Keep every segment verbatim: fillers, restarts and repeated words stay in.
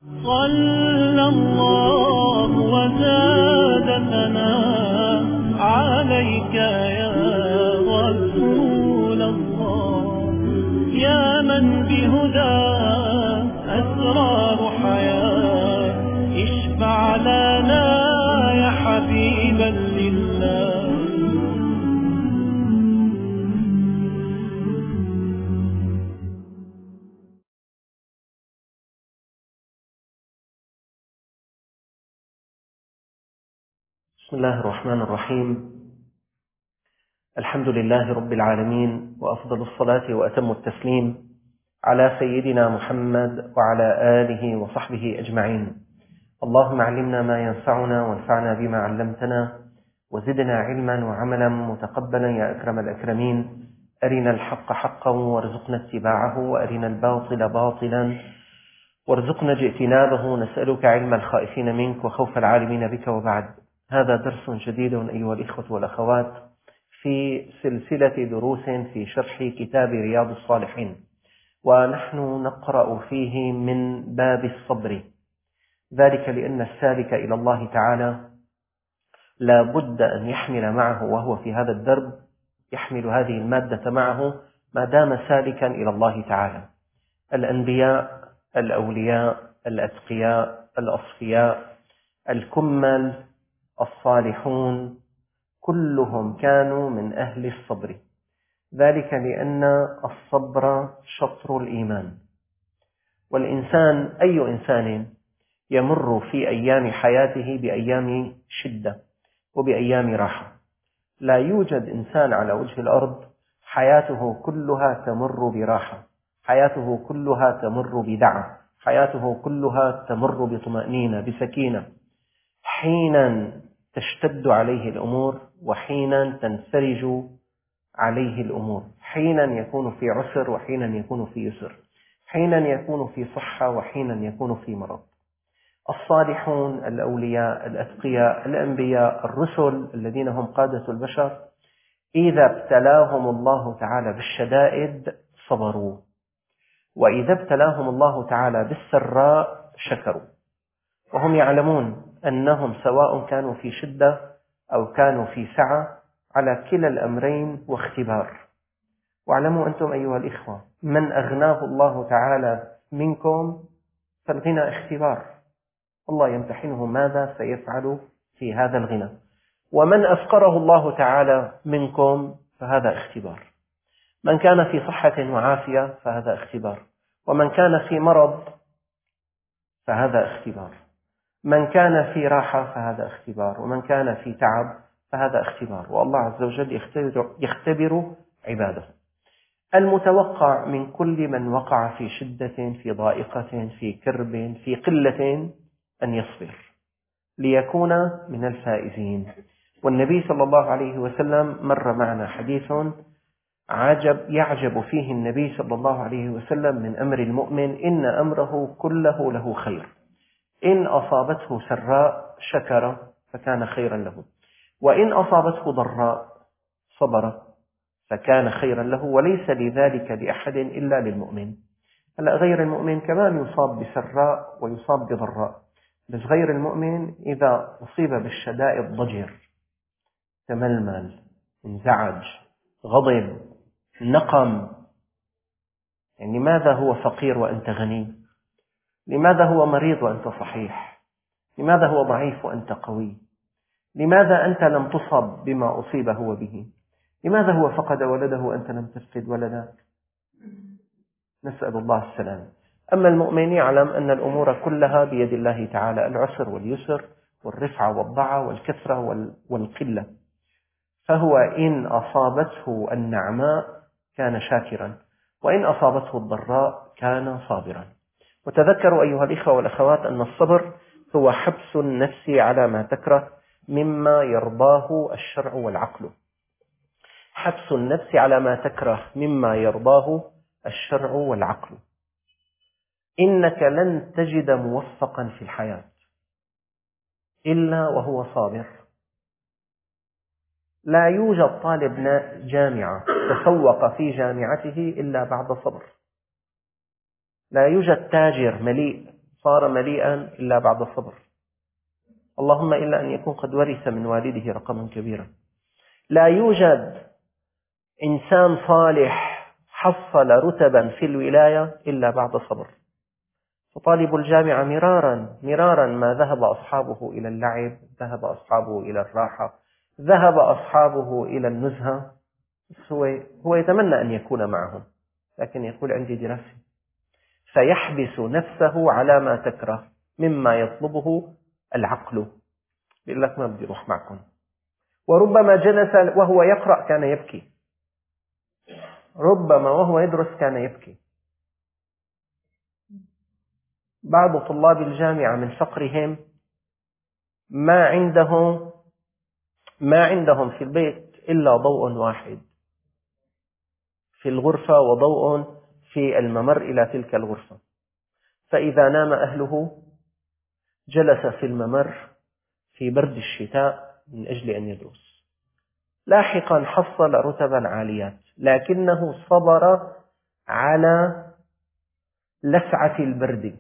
صلى الله وزاد ثناء عليك يا رسول الله، يا من بهدى أسرار حياة، اشفع لنا يا حبيبا لله. بسم الله الرحمن الرحيم. الحمد لله رب العالمين، وأفضل الصلاة وأتم التسليم على سيدنا محمد وعلى آله وصحبه أجمعين. اللهم علمنا ما ينفعنا وانفعنا بما علمتنا، وزدنا علما وعملا متقبلا يا أكرم الأكرمين. أرنا الحق حقا وارزقنا اتباعه، وأرنا الباطل باطلا وارزقنا اجتنابه. نسألك علم الخائفين منك وخوف العالمين بك. وبعد، هذا درس جديد أيها الإخوة والأخوات في سلسلة دروس في شرح كتاب رياض الصالحين، ونحن نقرأ فيه من باب الصبر، ذلك لأن السالك إلى الله تعالى لا بد أن يحمل معه، وهو في هذا الدرب يحمل هذه المادة معه ما دام سالكا إلى الله تعالى. الأنبياء، الأولياء، الأتقياء، الأصفياء، الكمل، الصالحون، كلهم كانوا من أهل الصبر، ذلك لأن الصبر شطر الإيمان. والإنسان، أي إنسان يمر في أيام حياته بأيام شدة وبأيام راحة. لا يوجد إنسان على وجه الأرض حياته كلها تمر براحة، حياته كلها تمر بدعة، حياته كلها تمر بطمأنينة بسكينة. حينا تشتد عليه الأمور، وحينا تنفرج عليه الأمور، حينا يكون في عسر وحينا يكون في يسر، حينا يكون في صحة وحينا يكون في مرض. الصالحون، الأولياء، الأتقياء، الأنبياء، الرسل الذين هم قادة البشر، إذا ابتلاهم الله تعالى بالشدائد صبروا، وإذا ابتلاهم الله تعالى بالسراء شكروا، وهم يعلمون أنهم سواء كانوا في شدة أو كانوا في سعة، على كلا الأمرين واختبار. واعلموا أنتم أيها الإخوة، من أغناه الله تعالى منكم فالغنى اختبار، الله يمتحنه ماذا سيفعل في هذا الغنى. ومن أفقره الله تعالى منكم فهذا اختبار. من كان في صحة وعافية فهذا اختبار، ومن كان في مرض فهذا اختبار، من كان في راحة فهذا اختبار، ومن كان في تعب فهذا اختبار. والله عز وجل يختبر, يختبر عباده. المتوقع من كل من وقع في شدة، في ضائقة، في كرب، في قلة، أن يصبر ليكون من الفائزين. والنبي صلى الله عليه وسلم مر معنا حديث عجب يعجب فيه النبي صلى الله عليه وسلم من أمر المؤمن: إن أمره كله له خير، إن أصابته سراء شكر فكان خيرا له، وإن أصابته ضراء صبر فكان خيرا له، وليس لذلك لأحد إلا للمؤمن. هلا غير المؤمن كمان يصاب بسراء ويصاب بضراء، بس غير المؤمن إذا أصيب بالشدائد ضجر، تململ، انزعج، غضب، نقم. يعني لماذا هو فقير وأنت غني؟ لماذا هو مريض وأنت صحيح؟ لماذا هو ضعيف وأنت قوي؟ لماذا أنت لم تصب بما أصيب هو به؟ لماذا هو فقد ولده وأنت لم تفقد ولدك؟ نسأل الله السلام. أما المؤمن يعلم أن الأمور كلها بيد الله تعالى، العسر واليسر، والرفعة والضعة، والكثرة والقلة. فهو إن أصابته النعماء كان شاكرا، وإن أصابته الضراء كان صابرا. وتذكروا أيها الإخوة والأخوات أن الصبر هو حبس النفس على ما تكره مما يرضاه الشرع والعقل. حبس النفس على ما تكره مما يرضاه الشرع والعقل. إنك لن تجد موفقا في الحياة إلا وهو صابر. لا يوجد طالب جامعة تفوق في جامعته إلا بعد صبر. لا يوجد تاجر مليء صار مليئا إلا بعد صبر، اللهم إلا أن يكون قد ورث من والده رقما كبيرا. لا يوجد إنسان صالح حصل رتبا في الولاية إلا بعد صبر. فطالب الجامعة مرارا مرارا ما ذهب أصحابه إلى اللعب، ذهب أصحابه إلى الراحة، ذهب أصحابه إلى النزهة، هو هو يتمنى أن يكون معهم، لكن يقول عندي دراسة، فيحبس نفسه على ما تكره مما يطلبه العقل، يقول لك ما بدي أروح معكم. وربما جلس وهو يقرأ كان يبكي، ربما وهو يدرس كان يبكي. بعض طلاب الجامعة من فقرهم ما عندهم ما عندهم في البيت إلا ضوء واحد في الغرفة وضوء في الممر إلى تلك الغرفة، فإذا نام أهله جلس في الممر في برد الشتاء من أجل أن يدرس. لاحقا حصل رتبا عاليات، لكنه صبر على لسعة البرد.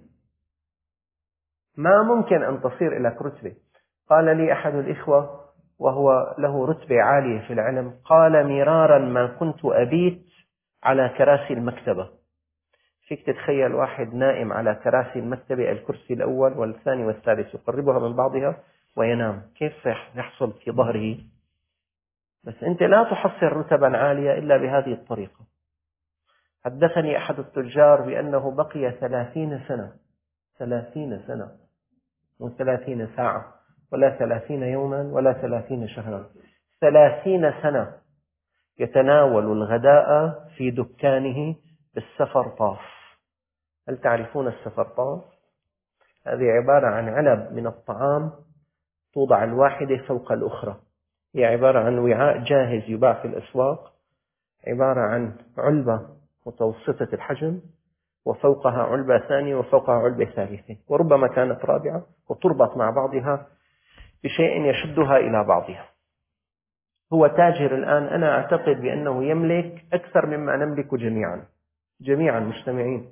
ما ممكن أن تصير إلى رتبة. قال لي أحد الإخوة وهو له رتبة عالية في العلم، قال مرارا ما كنت أبيت على كراسي المكتبة. فيك تتخيل واحد نائم على كراسي المكتبة، الكرسي الأول والثاني والثالث يقربها من بعضها وينام، كيف يحصل في ظهره؟ بس أنت لا تحصل رتبا عالية إلا بهذه الطريقة. حدثني أحد التجار بأنه بقي ثلاثين سنة ثلاثين سنة مو ثلاثين ساعة ولا ثلاثين يوما ولا ثلاثين شهرا، ثلاثين سنة يتناول الغداء في دكانه بالسفرطاس. هل تعرفون السفرطاس؟ هذه عبارة عن علب من الطعام توضع الواحدة فوق الأخرى، هي عبارة عن وعاء جاهز يباع في الأسواق، عبارة عن علبة متوسطة الحجم وفوقها علبة ثانية وفوقها علبة ثالثة وربما كانت رابعة، وتربط مع بعضها بشيء يشدها إلى بعضها. هو تاجر الآن، أنا أعتقد بأنه يملك أكثر مما نملك جميعا جميعا مجتمعين،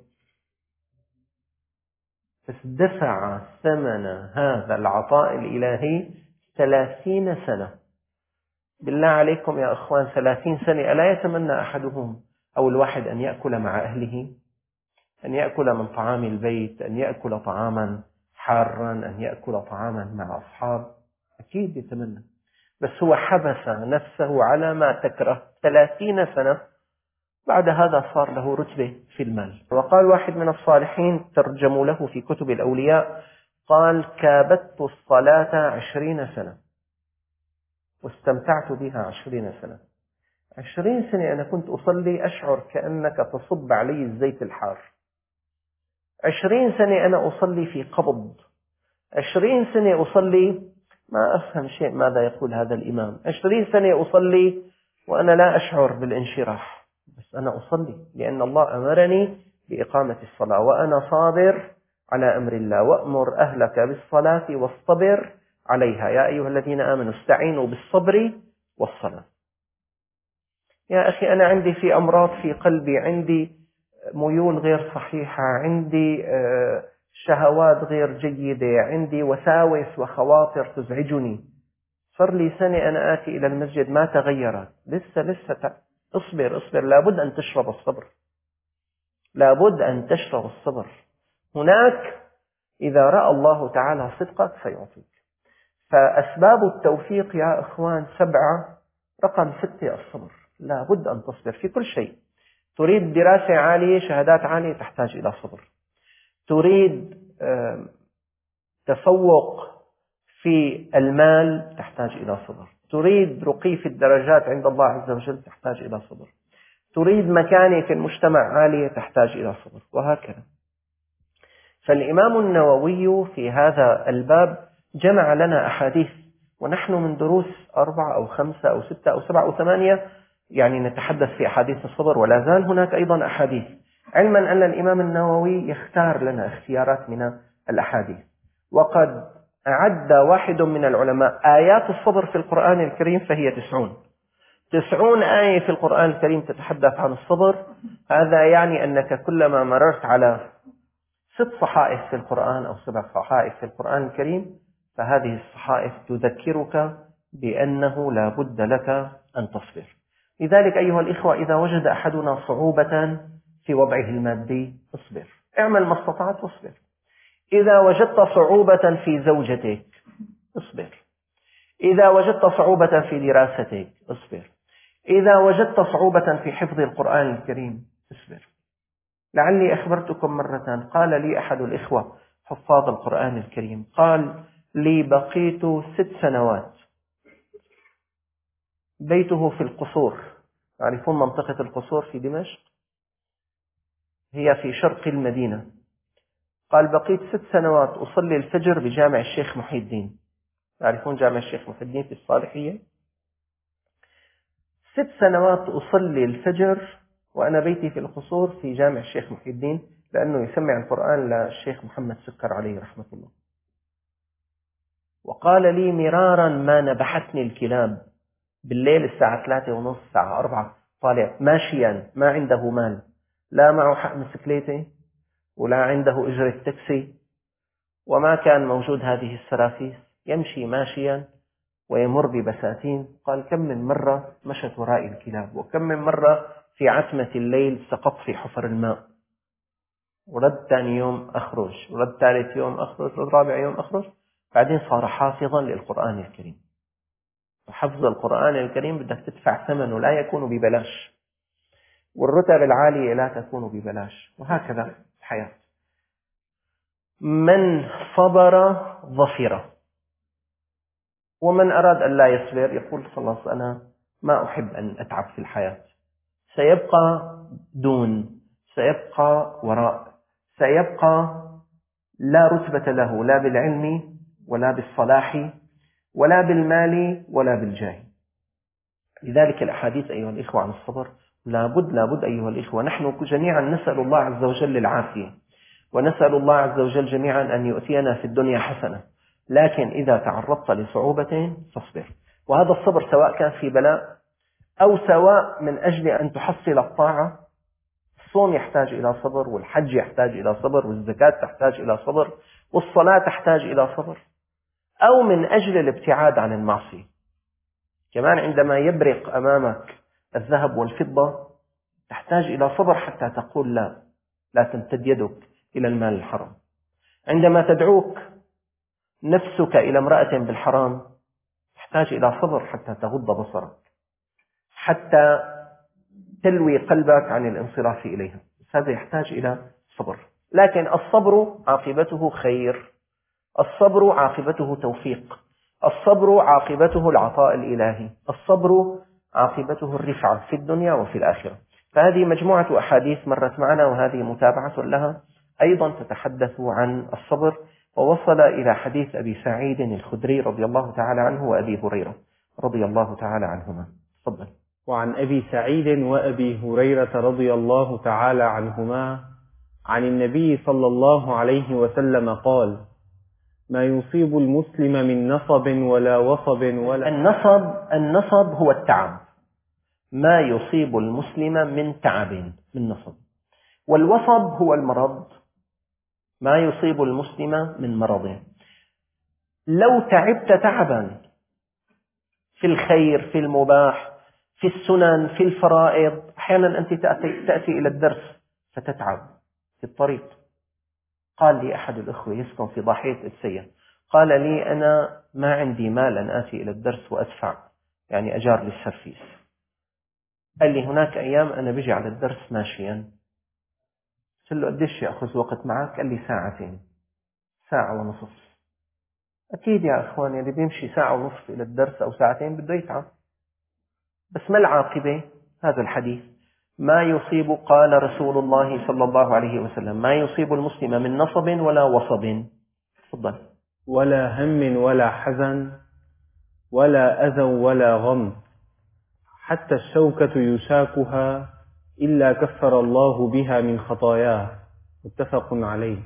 بس دفع ثمن هذا العطاء الإلهي ثلاثين سنة. بالله عليكم يا أخوان، ثلاثين سنة ألا يتمنى أحدهم أو الواحد أن يأكل مع أهله، أن يأكل من طعام البيت، أن يأكل طعاما حارا، أن يأكل طعاما مع أصحاب؟ أكيد يتمنى، بس هو حبس نفسه على ما تكره ثلاثين سنة. بعد هذا صار له رتبة في المال. وقال واحد من الصالحين ترجموا له في كتب الأولياء، قال كابدت الصلاة عشرين سنة واستمتعت بها عشرين سنة. عشرين سنة أنا كنت أصلي أشعر كأنك تصب علي الزيت الحار. عشرين سنة أنا أصلي في قبض. عشرين سنة أصلي ما أفهم شيء ماذا يقول هذا الإمام. عشرين سنة أصلي وأنا لا أشعر بالانشراح، بس أنا أصلي لأن الله أمرني بإقامة الصلاة، وأنا صابر على أمر الله، وأمر أهلك بالصلاة واصطبر عليها يا أيها الذين آمنوا استعينوا بالصبر والصلاة. يا أخي أنا عندي في أمراض في قلبي، عندي ميول غير صحيحة، عندي شهوات غير جيدة، عندي وساوس وخواطر تزعجني، صار لي سنة أنا آتي إلى المسجد ما تغيرت، لسه لسه اصبر اصبر. لابد أن تشرب الصبر، لابد أن تشرب الصبر. هناك إذا رأى الله تعالى صدقك سيعطيك. فأسباب التوفيق يا أخوان سبعة. رقم ستة الصبر، لابد أن تصبر في كل شيء. تريد دراسة عالية، شهادات عالية، تحتاج إلى صبر. تريد تفوق في المال، تحتاج إلى صبر. تريد رقي في الدرجات عند الله عز وجل، تحتاج إلى صبر. تريد مكانة في المجتمع عالية، تحتاج إلى صبر، وهكذا. فالإمام النووي في هذا الباب جمع لنا أحاديث، ونحن من دروس أربعة أو خمسة أو ستة أو سبعة أو ثمانية يعني نتحدث في أحاديث الصبر، ولا زال هناك أيضا أحاديث، علما أن الإمام النووي يختار لنا اختيارات من الأحاديث. وقد أعد واحد من العلماء آيات الصبر في القرآن الكريم فهي تسعون تسعون آية في القرآن الكريم تتحدث عن الصبر. هذا يعني أنك كلما مررت على ست صحائف في القرآن أو سبع صحائف في القرآن الكريم، فهذه الصحائف تذكرك بأنه لا بد لك أن تصبر. لذلك أيها الإخوة، إذا وجد أحدنا صعوبة في وضعه المادي اصبر، اعمل ما استطعت واصبر. إذا وجدت صعوبة في زوجتك اصبر. إذا وجدت صعوبة في دراستك اصبر. إذا وجدت صعوبة في حفظ القرآن الكريم اصبر. لعلي أخبرتكم مرة، قال لي أحد الإخوة حفاظ القرآن الكريم، قال لي بقيت ست سنوات، بيته في القصور، تعرفون منطقة القصور في دمشق، هي في شرق المدينة. قال بقيت ست سنوات أصلي الفجر بجامع الشيخ محي الدين، تعرفون جامع الشيخ محي الدين في الصالحية؟ ست سنوات أصلي الفجر وأنا بيتي في القصور في جامع الشيخ محي الدين، لأنه يسمع القرآن للشيخ محمد سكر عليه رحمة الله. وقال لي مرارا ما نبحتني الكلاب بالليل الساعة ثلاثة ونص الساعة أربعة، طالع ماشيا ما عنده مال، لا معه حق مسكليته ولا عنده أجرة تاكسي، وما كان موجود هذه السرافيس، يمشي ماشيا ويمر ببساتين. قال كم من مرة مشت ورائي الكلاب، وكم من مرة في عتمة الليل سقطت في حفر الماء، ورد ثاني يوم أخرج، ورد ثالث يوم أخرج، ورد رابع يوم أخرج. بعدين صار حافظا للقرآن الكريم. وحفظ القرآن الكريم بدك تدفع ثمنه، لا يكون ببلاش، والرتب العالية لا تكون ببلاش، وهكذا الحياة. من صبر ظفر، ومن أراد أن لا يصبر يقول خلاص أنا ما أحب أن أتعب في الحياة، سيبقى دون، سيبقى وراء، سيبقى لا رتبة له، لا بالعلم ولا بالصلاح ولا بالمال ولا بالجاه. لذلك الأحاديث أيها الإخوة عن الصبر لابد لابد أيها الإخوة، نحن جميعا نسأل الله عز وجل العافية، ونسأل الله عز وجل جميعا أن يؤتينا في الدنيا حسنة، لكن إذا تعرضت لصعوبة فاصبر. وهذا الصبر سواء كان في بلاء أو سواء من أجل أن تحصل الطاعة. الصوم يحتاج إلى صبر، والحج يحتاج إلى صبر، والزكاة تحتاج إلى صبر، والصلاة تحتاج إلى صبر، أو من أجل الابتعاد عن المعصية. كمان عندما يبرق أمامك الذهب والفضة تحتاج إلى صبر حتى تقول لا، لا تمتد يدك إلى المال الحرام. عندما تدعوك نفسك إلى امرأة بالحرام تحتاج إلى صبر حتى تغض بصرك، حتى تلوي قلبك عن الانصراف إليها، هذا يحتاج إلى صبر. لكن الصبر عاقبته خير، الصبر عاقبته توفيق، الصبر عاقبته العطاء الإلهي، الصبر عاقبته الرفعة في الدنيا وفي الآخرة. فهذه مجموعة أحاديث مرت معنا، وهذه متابعة لها أيضا تتحدث عن الصبر، ووصل إلى حديث أبي سعيد الخدري رضي الله تعالى عنه وأبي هريرة رضي الله تعالى عنهما. تفضل. وعن أبي سعيد وأبي هريرة رضي الله تعالى عنهما عن النبي صلى الله عليه وسلم قال: ما يصيب المسلم من نصب ولا وصب ولا النصب النصب هو التعب، ما يصيب المسلم من تعب من نصب. والوصب هو المرض، ما يصيب المسلم من مرض. لو تعبت تعبا في الخير، في المباح، في السنن، في الفرائض، أحيانا أنت تأتي, تأتي إلى الدرس فتتعب في الطريق. قال لي أحد الأخوة يسكن في ضاحية السيئة، قال لي أنا ما عندي مال أن آتي إلى الدرس وأدفع يعني أجار للسرفيس. قال لي هناك أيام أنا بيجي على الدرس ماشيا. قلت له قديش يأخذ وقت معك؟ قال لي ساعتين، ساعة ونصف. أكيد يا أخواني اللي بيمشي ساعة ونصف إلى الدرس أو ساعتين بده يتعب. بس ما العاقبة؟ هذا الحديث: ما يصيب، قال رسول الله صلى الله عليه وسلم: ما يصيب المسلم من نصب ولا وصب. تفضل. ولا هم ولا حزن ولا أذى ولا غم، حتى الشوكة يشاكها إلا كفر الله بها من خطاياه. متفق عليه.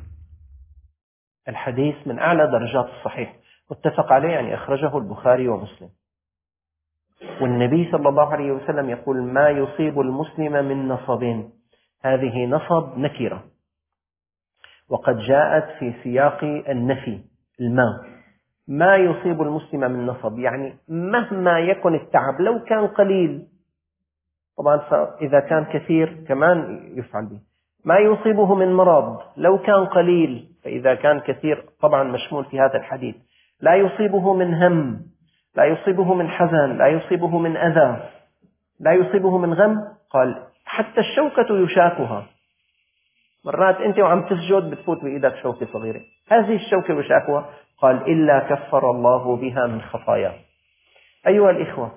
الحديث من أعلى درجات الصحيح، متفق عليه، يعني أخرجه البخاري ومسلم. والنبي صلى الله عليه وسلم يقول: ما يصيب المسلم من نصب. هذه نصب نكرة، وقد جاءت في سياق النفي. الماء ما يصيب المسلم من نصب، يعني مهما يكن التعب لو كان قليل، طبعا فإذا كان كثير كمان يفعل به. ما يصيبه من مرض لو كان قليل، فإذا كان كثير طبعا مشمول في هذا الحديث. لا يصيبه من هم، لا يصيبه من حزن، لا يصيبه من أذى، لا يصيبه من غم. قال حتى الشوكة يشاكها. مرات أنت وعم تسجد بتفوت بإيدك شوكة صغيرة، هذه الشوكة يشاكها. قال إلا كفر الله بها من خطاياه. أيها الإخوة،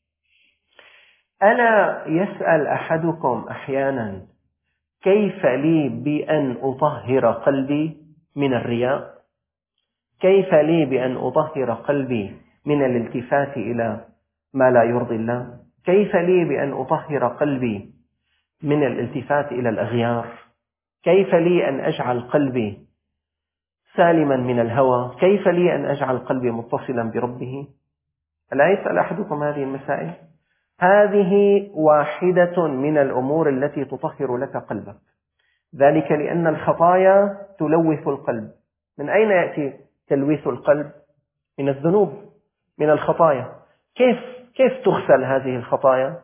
ألا يسأل أحدكم أحيانا كيف لي بأن أطهر قلبي من الرياء؟ كيف لي بأن أطهر قلبي من الالتفات إلى ما لا يرضي الله؟ كيف لي بأن أطهر قلبي من الالتفات إلى الأغيار؟ كيف لي أن أجعل قلبي سالما من الهوى؟ كيف لي أن أجعل قلبي متصلا بربه؟ ألا يسأل أحدكم هذه المسائل؟ هذه واحدة من الأمور التي تطهر لك قلبك، ذلك لأن الخطايا تلوث القلب. من أين يأتي تلويث القلب؟ من الذنوب، من الخطايا. كيف كيف تغسل هذه الخطايا؟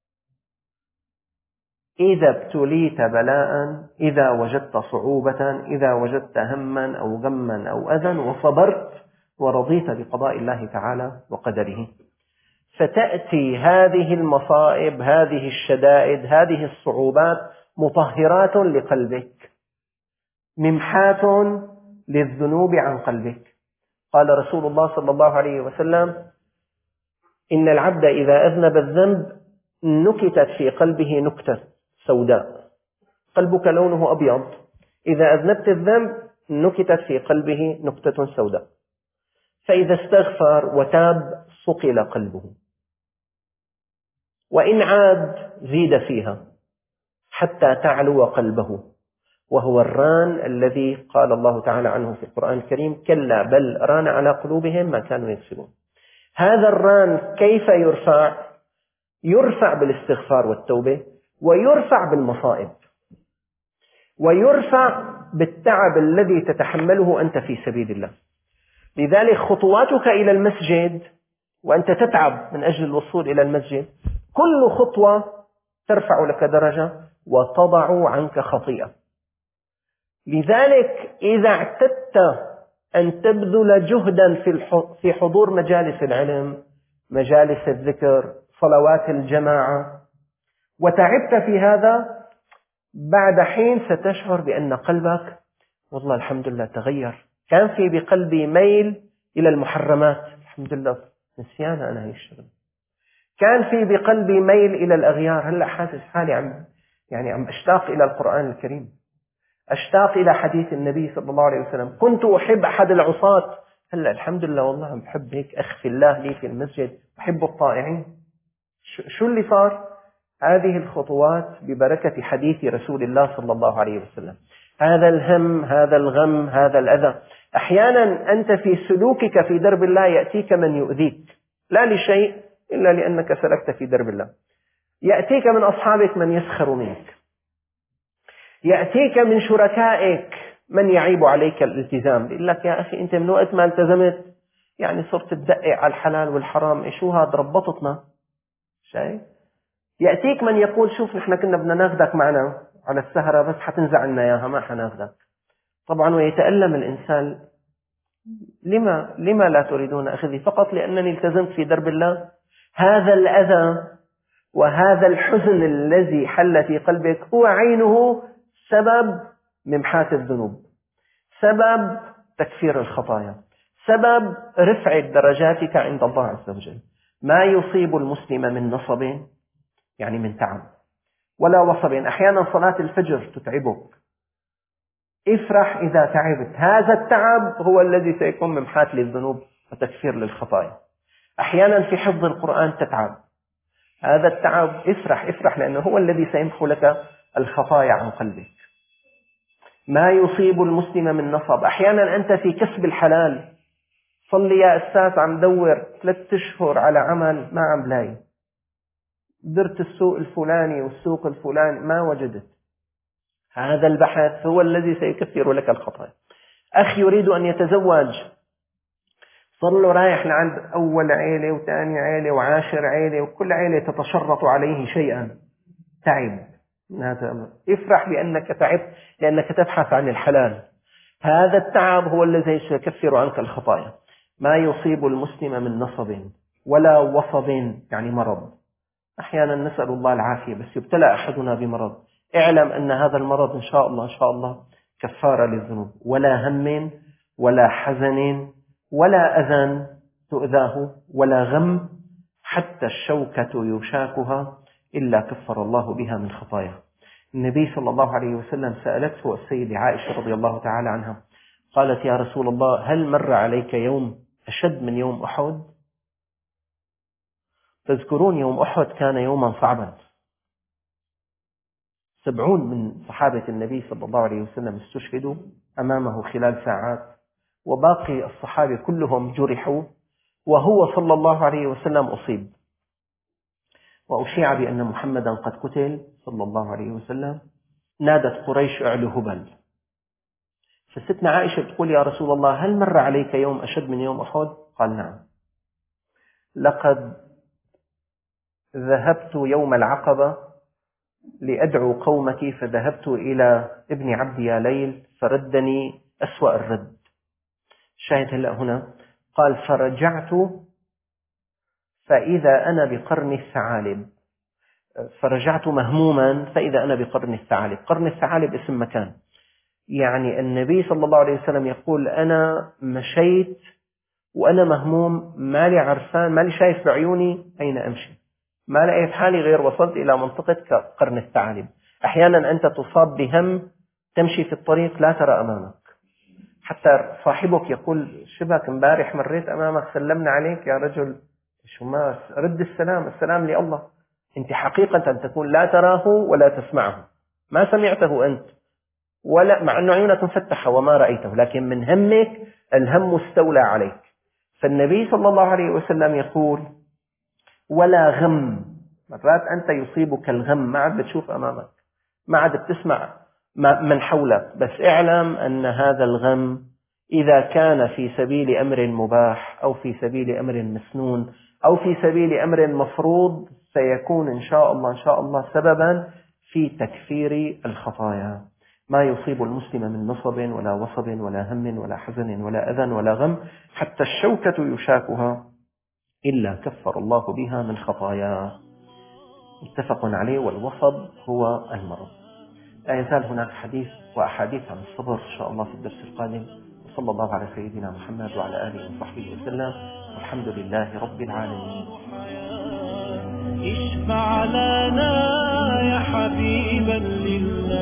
إذا ابتليت بلاء، إذا وجدت صعوبة، إذا وجدت هما أو غما أو أذى وصبرت ورضيت بقضاء الله تعالى وقدره، فتأتي هذه المصائب، هذه الشدائد، هذه الصعوبات مطهرات لقلبك، ممحاة للذنوب عن قلبك. قال رسول الله صلى الله عليه وسلم: إن العبد إذا أذنب الذنب نكتت في قلبه نكتة سوداء. قلبك لونه أبيض، إذا أذنبت الذنب نكتت في قلبه نكتة سوداء، فإذا استغفر وتاب صقل قلبه، وإن عاد زيد فيها حتى تعلو قلبه، وهو الران الذي قال الله تعالى عنه في القرآن الكريم: كلا بل ران على قلوبهم ما كانوا يكسبون. هذا الران كيف يرفع؟ يرفع بالاستغفار والتوبة، ويرفع بالمصائب، ويرفع بالتعب الذي تتحمله أنت في سبيل الله. لذلك خطواتك إلى المسجد وأنت تتعب من أجل الوصول إلى المسجد، كل خطوة ترفع لك درجة وتضع عنك خطيئة. لذلك إذا اعتدت أن تبذل جهدا في حضور مجالس العلم، مجالس الذكر، صلوات الجماعة، وتعبت في هذا، بعد حين ستشعر بأن قلبك والله الحمد لله تغير. كان في بقلبي ميل إلى المحرمات، الحمد لله نسيان أنا هاي الشغل. كان في بقلبي ميل إلى الأغيار، هلأ حاسس حالي عم يعني عم أشتاق إلى القرآن الكريم، أشتاق إلى حديث النبي صلى الله عليه وسلم. كنت أحب أحد العصاة، هلأ الحمد لله والله عم بحب هيك أخفي الله لي في المسجد، أحب الطائعين. شو اللي صار؟ هذه الخطوات ببركة حديث رسول الله صلى الله عليه وسلم. هذا الهم، هذا الغم، هذا الأذى. أحيانا أنت في سلوكك في درب الله يأتيك من يؤذيك، لا لشيء إلا لأنك سلكت في درب الله. يأتيك من أصحابك من يسخر منك، يأتيك من شركائك من يعيب عليك الالتزام، يقول لك يا أخي أنت من وقت ما التزمت يعني صرت تدقق على الحلال والحرام، إيش هو هذا ربطتنا شيء. يأتيك من يقول شوف نحن كنا بدنا ناخدك معنا على السهرة بس حتنزع لنا إياها ما حناخدك. طبعا ويتألم الإنسان، لما لما لا تريدون أخذي؟ فقط لأنني التزمت في درب الله. هذا الأذى وهذا الحزن الذي حل في قلبك هو عينه سبب ممحاة الذنوب، سبب تكفير الخطايا، سبب رفع درجاتك عند الله عز وجل. ما يصيب المسلم من نصب يعني من تعب ولا وصب. أحيانا صلاة الفجر تتعبك، افرح إذا تعبت، هذا التعب هو الذي سيكون ممحاة للذنوب وتكفير للخطايا. أحيانا في حفظ القرآن تتعب، هذا التعب افرح افرح لأنه هو الذي سيمحو لك الخطايا عن قلبك. ما يصيب المسلم من نصب. أحيانا أنت في كسب الحلال، صلي يا أستاذ عم دور ثلاثة أشهر على عمل ما عم لاقي، درت السوق الفلاني والسوق الفلاني ما وجدت. هذا البحث هو الذي سيكفر لك الخطايا. أخ يريد أن يتزوج، صار له رايح لعند أول عيلة وثاني عيلة وعاشر عيلة، وكل عيلة تتشرط عليه شيئا، تعب من هذا الأمر. افرح بأنك تعبت لأنك تبحث عن الحلال. هذا التعب هو الذي سيكفر عنك الخطايا. ما يصيب المسلم من نصب ولا وصب، يعني مرض. أحيانا نسأل الله العافية، بس يبتلى أحدنا بمرض، اعلم أن هذا المرض إن شاء الله إن شاء الله كفارة للذنوب. ولا هم ولا حزن ولا أذى تؤذاه ولا غم حتى الشوكة يشاكها إلا كفر الله بها من خطاياه. النبي صلى الله عليه وسلم سألته السيدة عائشة رضي الله تعالى عنها، قالت: يا رسول الله، هل مر عليك يوم أشد من يوم أحد؟ تذكرون يوم أحد كان يوما صعبا، سبعون من صحابة النبي صلى الله عليه وسلم استشهدوا أمامه خلال ساعات، وباقي الصحابة كلهم جرحوا، وهو صلى الله عليه وسلم أصيب، وأشيع بأن محمدا قد قتل صلى الله عليه وسلم. نادت قريش: اعلوا هبل. فستنا عائشة تقول: يا رسول الله، هل مر عليك يوم أشد من يوم أحد؟ قال: نعم. لقد ذهبت يوم العقبة لأدعو قومك، فذهبت إلى ابن عبد يا ليل فردني أسوأ الرد. شاهد هلأ هنا قال: فرجعت فإذا أنا بقرن الثعالب. فرجعت مهموما فإذا أنا بقرن الثعالب. قرن الثعالب اسم مكان. يعني النبي صلى الله عليه وسلم يقول: أنا مشيت وأنا مهموم، ما لي عرفان، ما لي شايف بعيوني أين أمشي، ما لقيت حالي غير وصلت إلى منطقة قرن الثعالب. أحيانا أنت تصاب بهم، تمشي في الطريق لا ترى أمامك، حتى صاحبك يقول: شبك امبارح مريت أمامك سلمنا عليك يا رجل، شو ما رد السلام، السلام لله. أنت حقيقة تكون لا تراه ولا تسمعه، ما سمعته أنت، ولا مع أن عيونك مفتحة وما رأيته، لكن من همك الهم استولى عليك. فالنبي صلى الله عليه وسلم يقول: ولا غم. مرات أنت يصيبك الغم، ما عاد بتشوف أمامك، ما عاد بتسمع من حولك، بس اعلم أن هذا الغم إذا كان في سبيل أمر مباح أو في سبيل أمر مسنون أو في سبيل أمر مفروض سيكون إن شاء الله إن شاء الله سببا في تكفير الخطايا. ما يصيب المسلم من نصب ولا وصب ولا هم ولا حزن ولا أذى ولا غم حتى الشوكة يشاكها إلا كفر الله بها من خطاياه. متفق عليه. والوصب هو المرض. لا يزال هناك حديث وأحاديث عن الصبر إن شاء الله في الدرس القادم. وصلى الله على سيدنا محمد وعلى آله وصحبه وسلم، والحمد لله رب العالمين. اشفع لنا يا حبيبا لله.